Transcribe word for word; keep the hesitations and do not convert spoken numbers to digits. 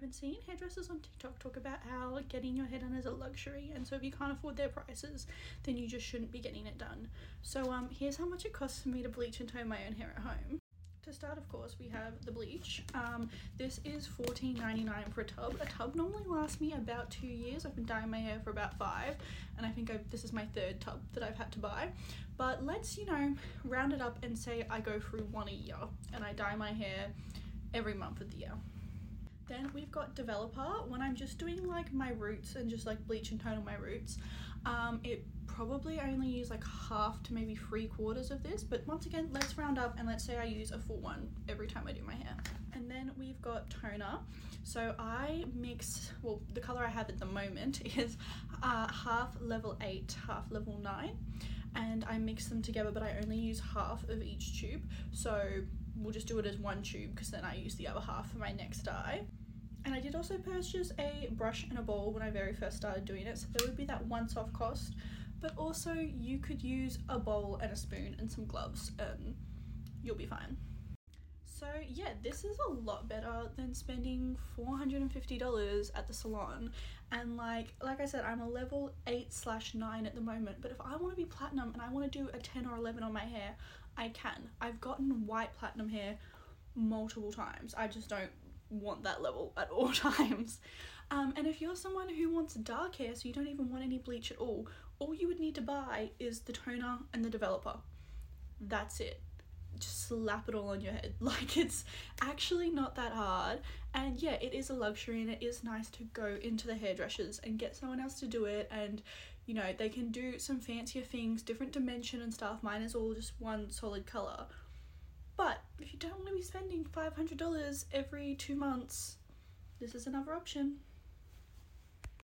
been seeing hairdressers on TikTok talk about how getting your hair done is a luxury, and so if you can't afford their prices, then you just shouldn't be getting it done. So um, here's how much it costs for me to bleach and tone my own hair at home. To start, of course, we have the bleach. Um, this is fourteen ninety-nine for a tub. A tub normally lasts me about two years. I've been dyeing my hair for about five, and I think I've, this is my third tub that I've had to buy. But let's, you know, round it up and say I go through one a year, and I dye my hair every month of the year. Then we've got developer. When I'm just doing like my roots and just like bleach and tone on my roots, um, it probably only use like half to maybe three quarters of this, but once again, let's round up and let's say I use a full one every time I do my hair. And then we've got toner. So I mix, well, the color I have at the moment is uh, half level eight, half level nine, and I mix them together, but I only use half of each tube. So we'll just do it as one tube because then I use the other half for my next dye. And I did also purchase a brush and a bowl when I very first started doing it, so there would be that once-off cost, but also you could use a bowl and a spoon and some gloves and you'll be fine. So yeah, this is a lot better than spending four hundred fifty dollars at the salon. And like like I said, I'm a level eight slash nine at the moment, but if I want to be platinum and I want to do a ten or eleven on my hair, I can. I've gotten white platinum hair multiple times. I just don't want that level at all times. Um, and if you're someone who wants dark hair, so you don't even want any bleach at all, all you would need to buy is the toner and the developer. That's it. Just slap it all on your head. Like, it's actually not that hard. And yeah, it is a luxury and it is nice to go into the hairdressers and get someone else to do it, and you know, they can do some fancier things, different dimension and stuff. Mine is all just one solid color. But if you don't want to be spending five hundred dollars every two months, this is another option.